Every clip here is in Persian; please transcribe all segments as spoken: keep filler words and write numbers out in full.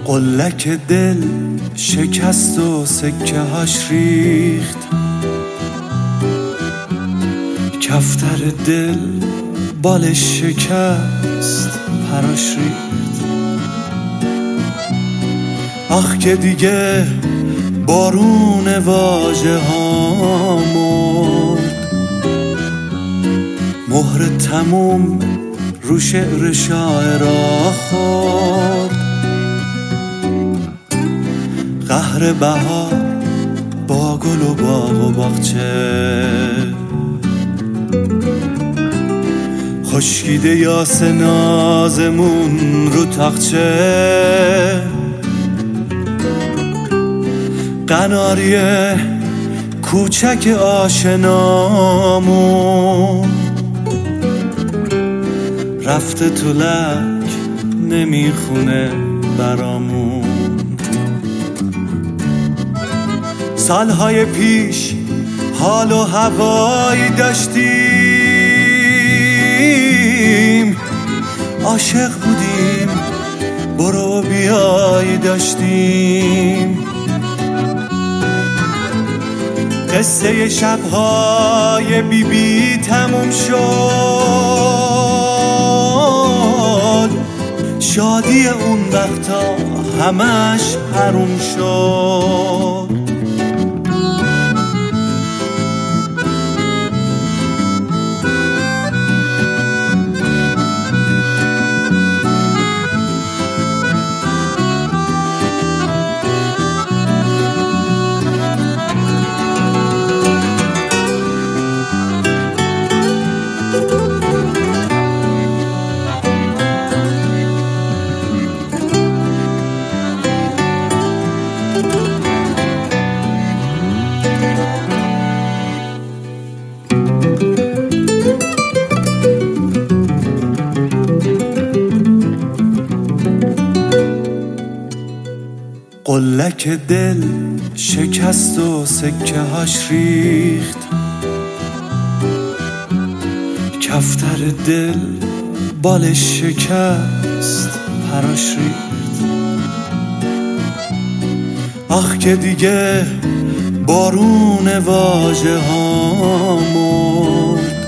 قلک دل شکست و سکه هاش ریخت، کفتر دل بالش شکست پراش ریخت. آخ که دیگه بارون واژه ها مرد، مهر تموم رو شعر شاعرها خورد. قهر بهار با گل و باغ و باغچه، خشکیده یاس نازمون رو تاقچه. قناری کوچک آشنامون رفته تو لک نمیخونه برامون. سالهای پیش حال و هوایی داشتیم، عاشق بودیم برو بیایی داشتیم. قصه شبهای بی بی تموم شد، شادی اون وقتا همش حروم شد. قلک دل شکست و سکه هاش ریخت، کفتر دل بالش شکست پراش ریخت. آخ که دیگه بارون واژه ها مرد،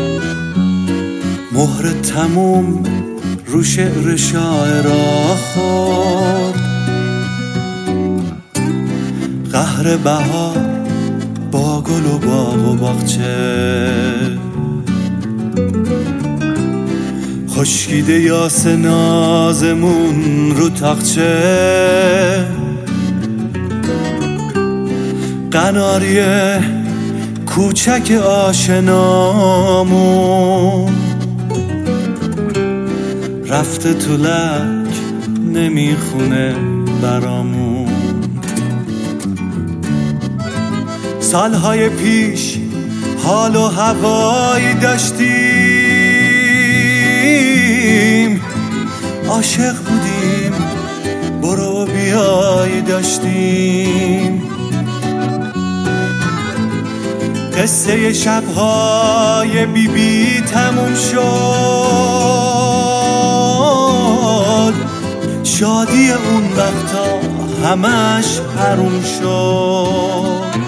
مهر تموم رو شعر شاعرها خورد. قهر بهار با گل و باغ و باغچه، خشکیده یاس نازمون رو تاقچه. قناری کوچک آشنامون رفته تو لک نمیخونه برامون. سالهای پیش حال و هوایی داشتیم، عاشق بودیم برو بیایی داشتیم. قصه شبهای بی بی تموم شد، شادی اون وقتا همش حروم شد.